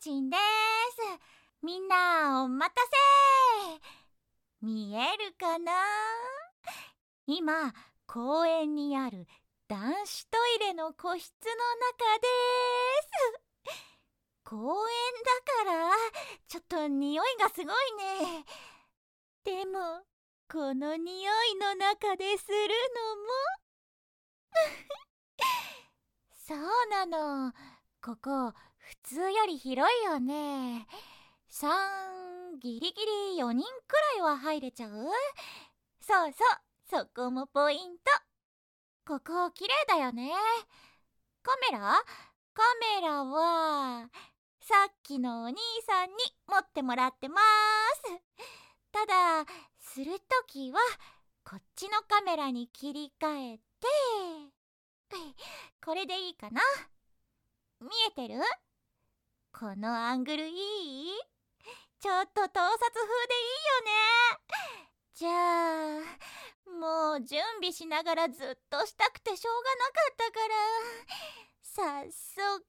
ちんです。みんなお待たせ。見えるかな？今公園にある男子トイレの個室の中です。公園だからちょっと匂いがすごいね。でもこの匂いの中でするのもそうなの。ここ普通より広いよね。ギリギリ4人くらいは入れちゃう？そうそう、そこもポイント。ここ綺麗だよね。カメラはさっきのお兄さんに持ってもらってます。ただするときはこっちのカメラに切り替えて、これでいいかな？見えてる？このアングルいい？ちょっと盗撮風でいいよね。じゃあもう準備しながらずっとしたくてしょうがなかったから早速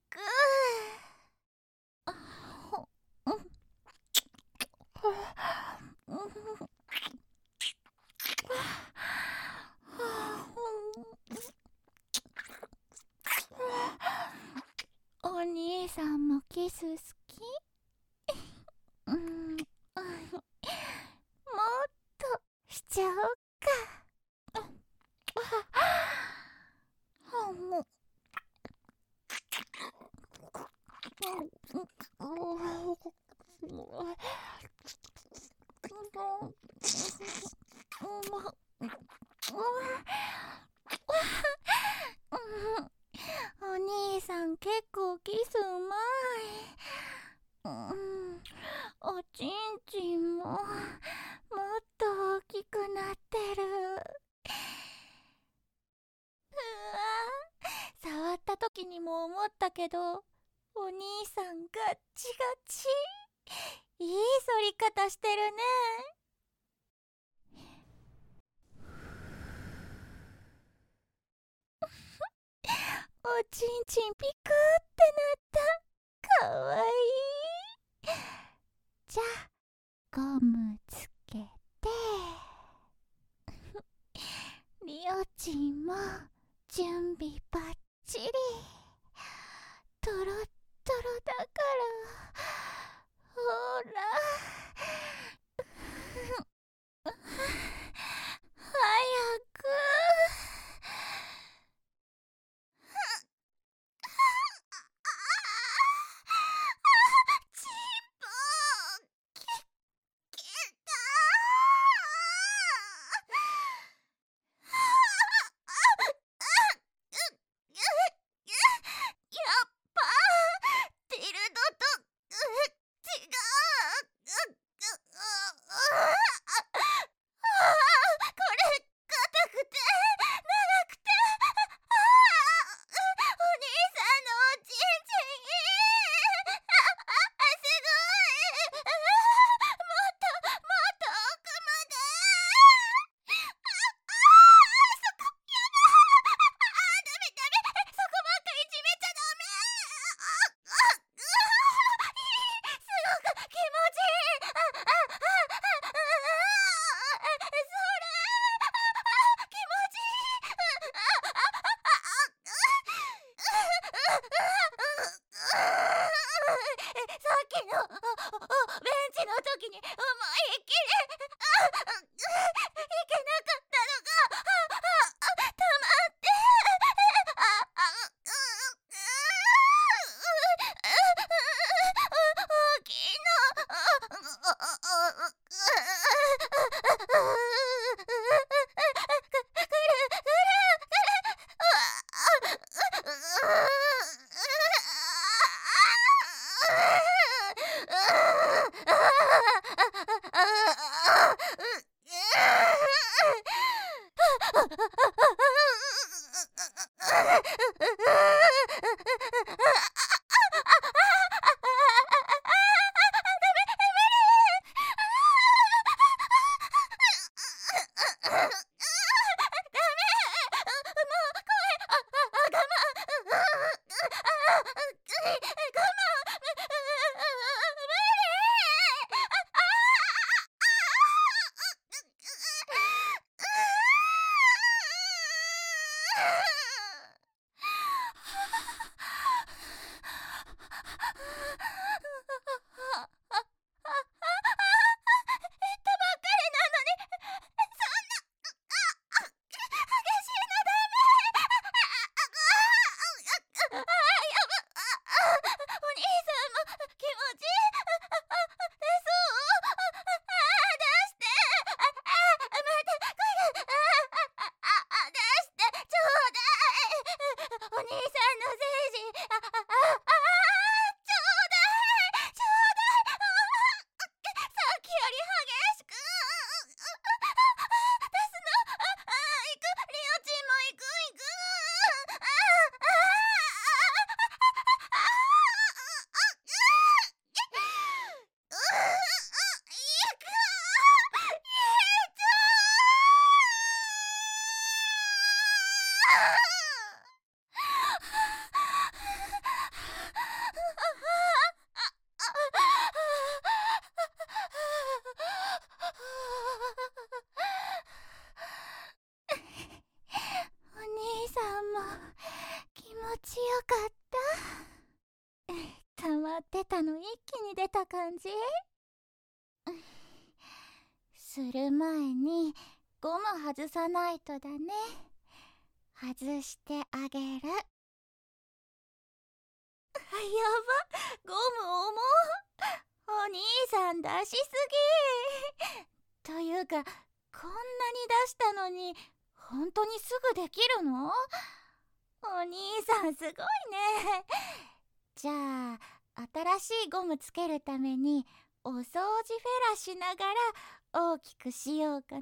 お兄さんもキス好き？もっとしちゃおうか。お兄さん結構キスうまい。おちんちんももっと大きくなってる。触った時にも思ったけど、お兄さんガッチガチ。いい反り方してるね。おちんちんピクってなった。かわいい。じゃあゴムつけてリオちんも準備バッチリ。トロットロだからほら早く。チンポきた。やっぱティルドと違う。これ硬くて長くて、お兄さんのおちんちんすごい。もっと奥まで。そこやだ。ダメそこばっかりいじめちゃダメ。すごく気持ちいい。それ気持ちいい。さっきのベンチの時に思いっきりいけなかったのが溜まって大きいの。 溜まってたの一気に出た感じ。する前にゴム外さないとだね。外してあげる。やば、ゴム重。お兄さん出しすぎ。というか、こんなに出したのに本当にすぐできるの？お兄さんすごいね。じゃあ新しいゴムつけるためにお掃除フェラしながら大きくしようかな。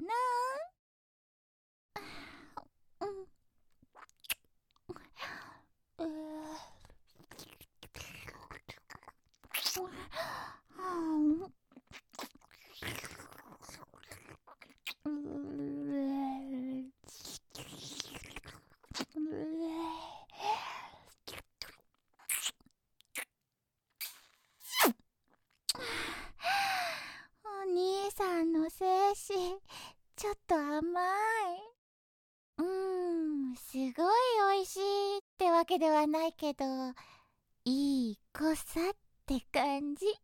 お兄さんの精子ちょっと甘い。すごいおいしいってわけではないけど、いい濃さって感じ。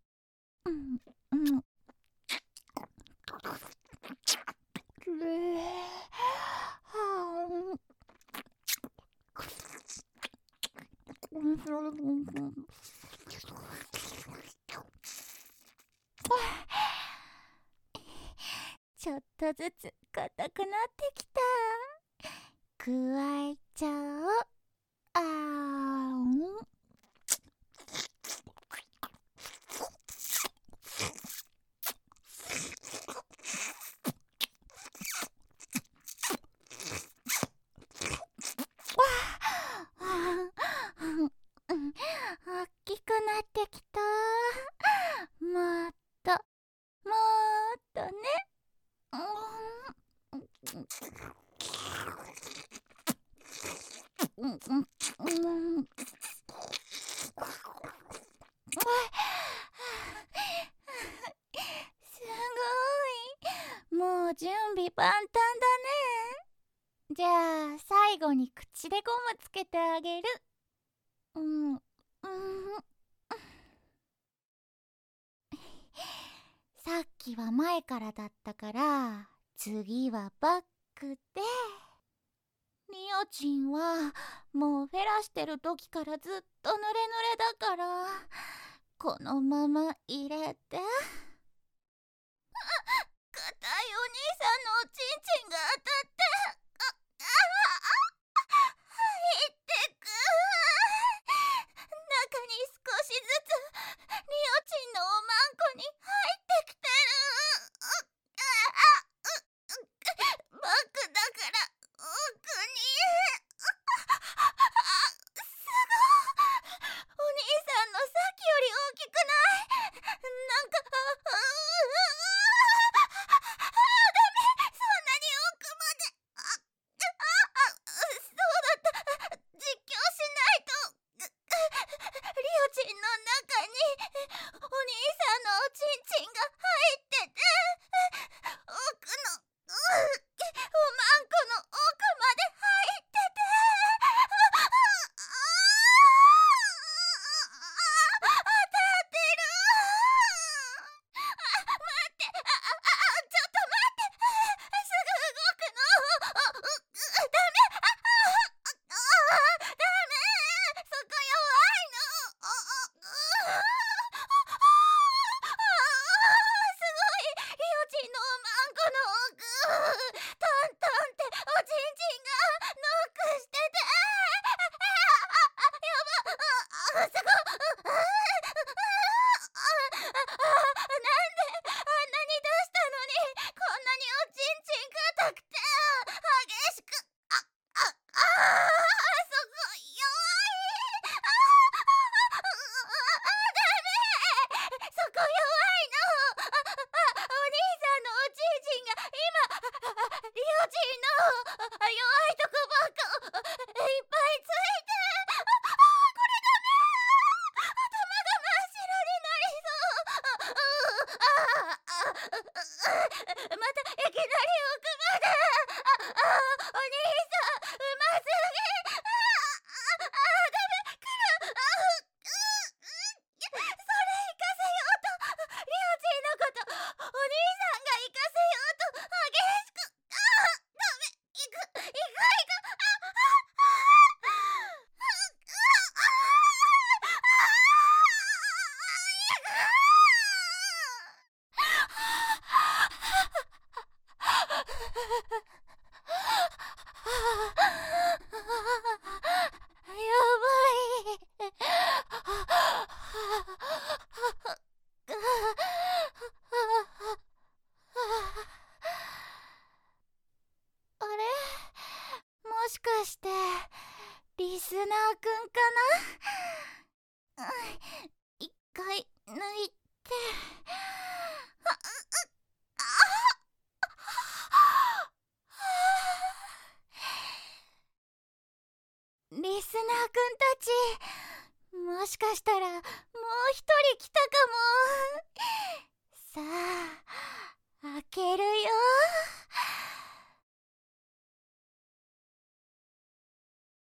ちょっとずつ硬くなってきた。加えちゃおう。大きくなってきた。もっともっとね。すごい。もう準備万端だね。じゃあ最後に口でゴムつけてあげる。さっきは前からだったから、次はバックで。リオチンはもうフェラしてる時からずっと濡れ濡れだから、このまま入れて。硬いお兄さんのおちんちんが当たって、入ってく。中に少しずつリオチンのおまんこに入ってきてる。バックだから奥に。すごい。お兄さんのさっきより大きくない？なんかダメ、そんなに奥まで。そうだった、実況しないと。リオチンの中にお兄さんのおちんちんが入ってて、奥のおまんこの奥まで入ってて。当たってる。待って、ちょっと待って、すぐ動くの。ダメ、ダメ、そこ弱いの。すごあれ、もしかしてリスナーくんかな。一回抜いて。リスナーくんたち、もしかしたら